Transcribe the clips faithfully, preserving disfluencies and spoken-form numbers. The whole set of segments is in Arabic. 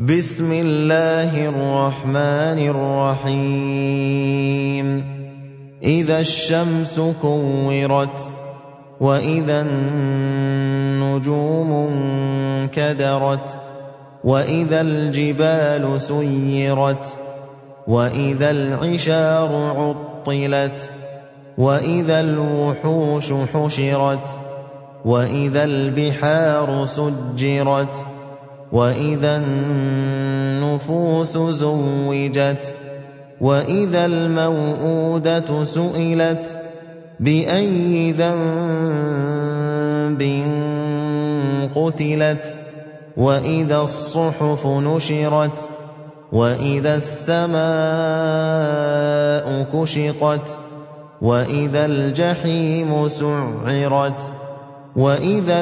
بسم الله الرحمن الرحيم إذا الشمس كورت وإذا النجوم انكدرت وإذا الجبال سيرت وإذا العشار عطلت وإذا الوحوش حشرت وإذا البحار سجرت وإذا النفوس زوجت وإذا الموءودة سئلت بأي ذنب قتلت وإذا الصحف نشرت وإذا السماء كشطت وإذا الجحيم سعرت وإذا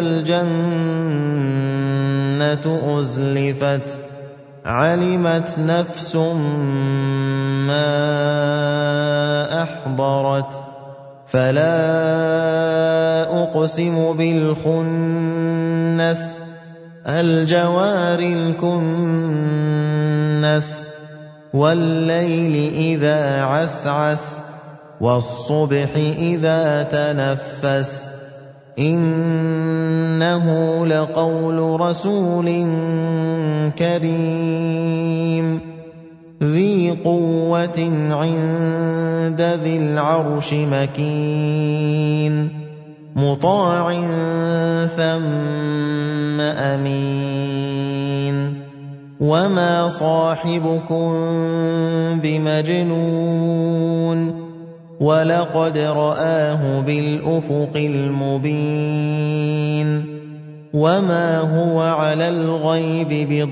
الجنة أزلفت علمت نفس ما أحضرت فلا أقسم بالخنس الجوار الكنس والليل إذا عسعس والصبح إذا تنفس إنه لقول رسول كريم ذي قوة عند ذي العرش مكين مطاع ثم أمين وما صاحبكم بمجنون ولقد رآه بالأفق المبين وما هو على الغيب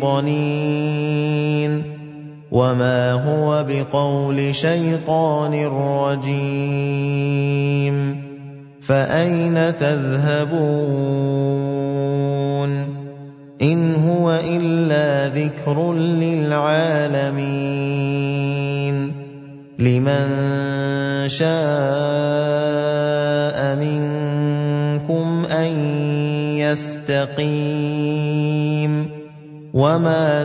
بضنين وما هو بقول شيطان رجيم فأين تذهبون إن هو إلا ذكر للعالمين لمن شاء منكم أن يستقيم وما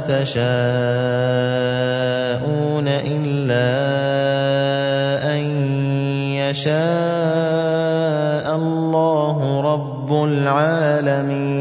تشاءون إلا أن يشاء الله رب العالمين.